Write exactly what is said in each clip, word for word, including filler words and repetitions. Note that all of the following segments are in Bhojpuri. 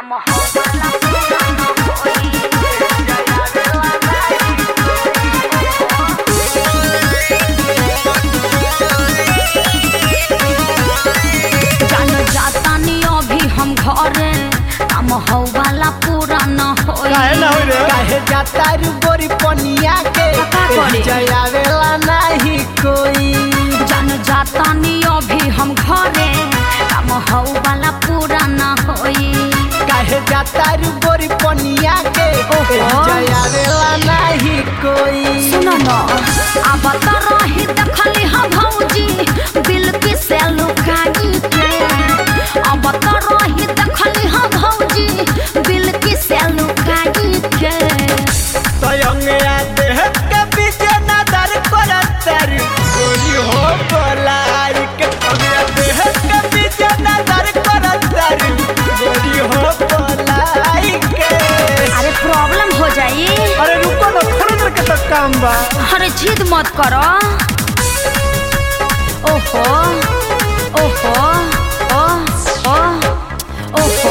काम हो वाला पूरा न होई जयावेला जान जाता नहीं अभी हम घरे काम हो वाला पूरा न होई काहे ना होई रे काहे जाता रू गोरी पनिया के का करे? जयावेला नहीं कोई जान जाता नहीं अभी हम घरे काम हो वाला पूरा न होई काहे जाता रू गोरी पनिया के ओहो। जयावेला नहीं कोई सुनो न अब त रही देखली हम भौजी दिल की से लुकाई के अब त रही देखली हम भौजी दिल की से लुकाई के तयंगया देह के पीछे नजर करतर गोरी हो बोलाई के तयंगया देह के पीछे नजर करतर गोरी हो बोलाई के अरे प्रॉब्लम हो जाई। अरे रुको ना थोड़ी देर के तक काम बा अरे जिद मत करो। ओहो ओहो ओ ओ ओहो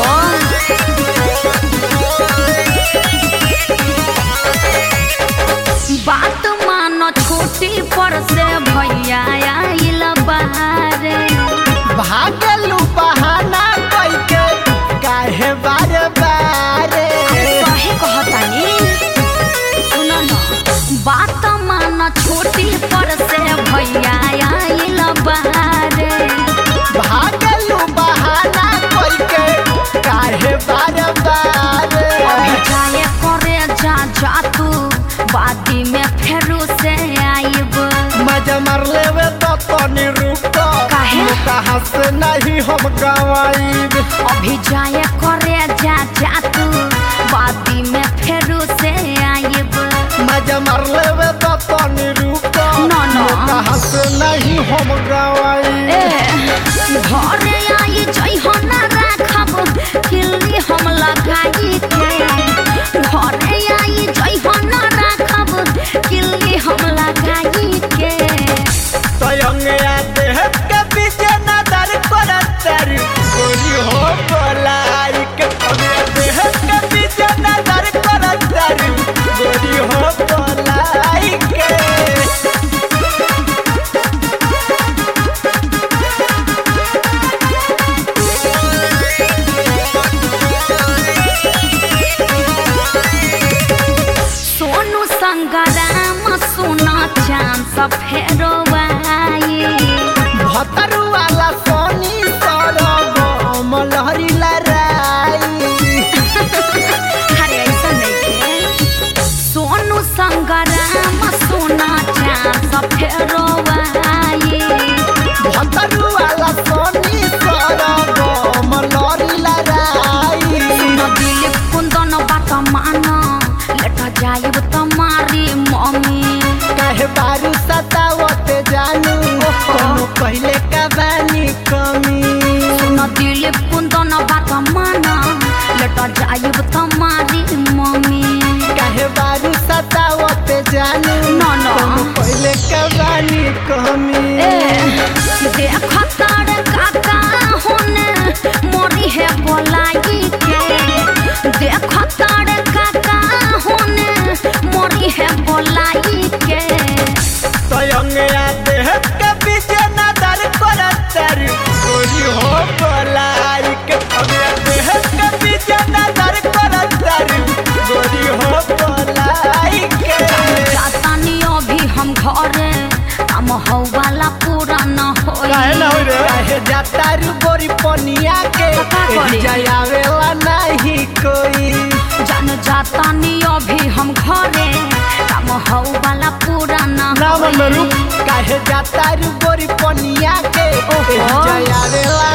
बात मानो छुट्टी पर से भैया आइल बारे भागलू बहाना कई के काहे बारे बारे सही कहतानी। सुनो न बात मानो छुट्टी पर से भैया आइल बारे भागलू बहाना कई के काहे बारे बारे अभी जाए करे जा जा तू बादी में फेरू से आइब मजा मार लेवे तो तनी रुको काहे? कहाँ से नहीं हम गवाईब अभी जाए करे जा जा तू बादी में फेरू से आइब मजा मार लेवे तो तनी रुको ना, ना। कहाँ से नहीं हम गवाईब ए घरे आई जइहो ना राखब किल्ली हम लगाई के घरे आई जइहो ना राखब किल्ली हम लगाई के तयंगया देह के पीछे नजर करतर गोरी हो बोलाई के तयंगया देह के पीछे नजर करतर गोरी हो बोलाई के सोनू संगराम सुना चांद फेरो आई भतरू वाला सोनी सरगम लहरी लराई अरे ऐसा नहीं के सोनू संगराम सुना चांद फेरो आई भतरू वाला सोनी सरगम लहरी लराई सुनो दिलीप कुंदन बात माना लेटा जाइब तुम्हारी मम्मी कहे बारू सतावते जानू कोनो पहले का बानी कमी सुनो दिलीप कुंदन बात माना लेटा जाइब तुम्हारी मम्मी कहे बारू सतावते जानू ना, ना। कोनो पहले का बानी कमी ए देख तार काका होने मोरी है बोलाई के देख तार काका होने मोरी है बोलाई के तयंगया देह के पीछे नजर करतर गोरी हो बोलाई के तयंगया देह के पीछे नजर करतर गोरी हो बोलाई के जाता नहीं अभी हम घरे काम हो वाला पूरा न होई काहे ना होई रे काहे जाता रू गोरी पनिया के का करे? जयावेला नहीं कोई जान जाता नहीं अभी हम घरे काम हो वाला पूरा न ना मन में रुक काहे जाता रू गोरी पनिया के ओहो। जयावेला